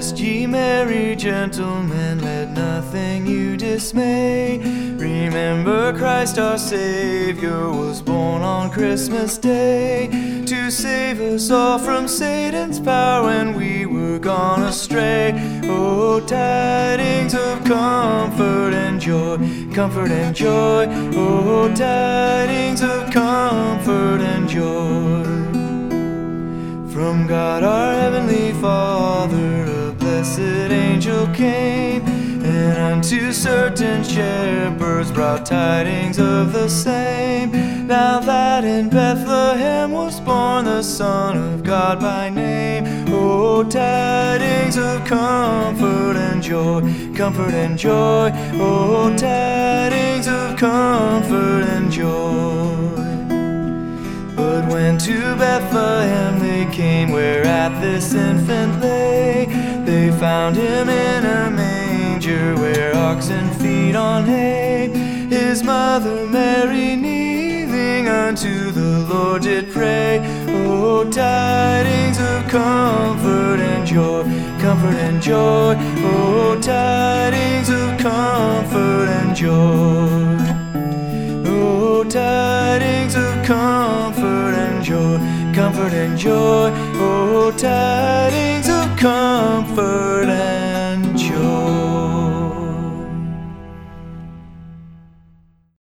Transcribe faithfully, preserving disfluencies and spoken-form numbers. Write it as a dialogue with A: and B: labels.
A: Rest ye merry, gentlemen, let nothing you dismay. Remember Christ our Savior was born on Christmas Day, to save us all from Satan's power when we were gone astray. Oh, tidings of comfort and joy, comfort and joy. Oh, tidings of comfort and joy. From God our heavenly Father a blessed angel came, and unto certain shepherds brought tidings of the same. Now that in Bethlehem was born the Son of God by name. Oh, tidings of comfort and joy, comfort and joy. Oh, tidings of comfort and joy. But when to Bethlehem they came, where at this infant lay, they found him in a manger, where oxen feed on hay. His mother Mary kneeling unto the Lord did pray. Oh, tidings of comfort and joy, comfort and joy. Oh, tidings of comfort and joy. Oh, tidings of comfort and joy, comfort and joy. Oh, tidings of comfort and